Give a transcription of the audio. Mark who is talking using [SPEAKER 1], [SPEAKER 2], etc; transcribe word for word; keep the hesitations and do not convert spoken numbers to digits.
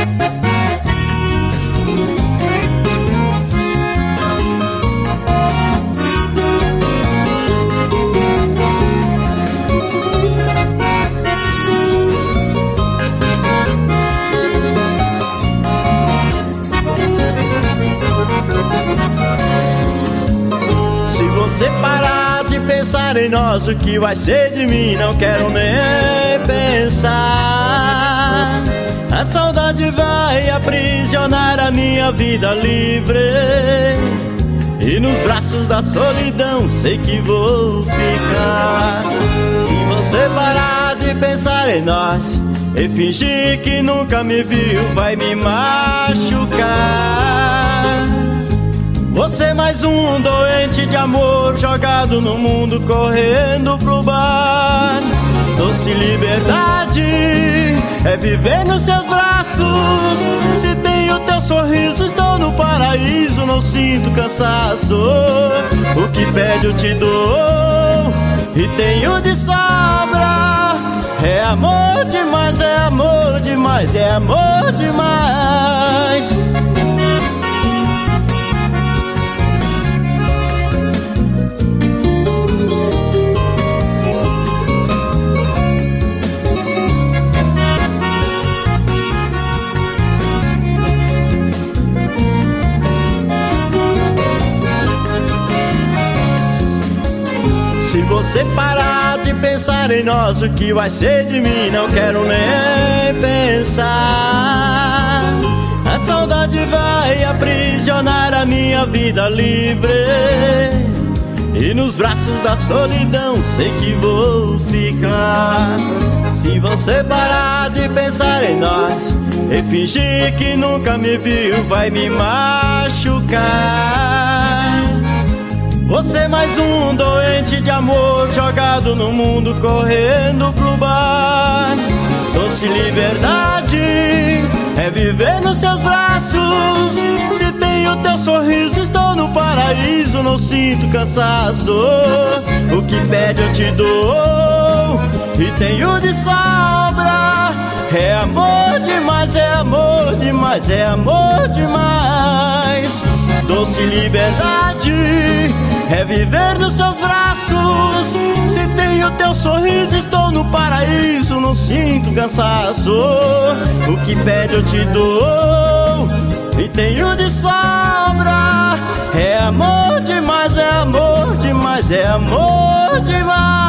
[SPEAKER 1] Se você parar de pensar em nós, o que vai ser de mim? Não quero nem pensar. A saudade vai aprisionar a minha vida livre, e nos braços da solidão sei que vou ficar. Se você parar de pensar em nós e fingir que nunca me viu, vai me machucar. Você mais um doente de amor, jogado no mundo, correndo pro bar. Doce liberdade é viver nos seus braços. Se tenho teu sorriso, estou no paraíso, não sinto cansaço. O que pede eu te dou, e tenho de sobra. É amor demais, é amor demais, é amor demais. Se você parar de pensar em nós, o que vai ser de mim? Não quero nem pensar. A saudade vai aprisionar a minha vida livre, e nos braços da solidão sei que vou ficar. Se você parar de pensar em nós e fingir que nunca me viu, vai me machucar. Você mais um doente de amor, jogado no mundo, correndo pro bar. Doce liberdade é viver nos seus braços. Se tenho teu sorriso, estou no paraíso, não sinto cansaço. O que pede eu te dou, e tenho de sobra. É amor demais, é amor demais, é amor demais. Doce liberdade é viver nos seus braços. Se tenho teu sorriso, estou no paraíso, não sinto cansaço. O que pede eu te dou, e tenho de sobra. É amor demais, é amor demais, é amor demais.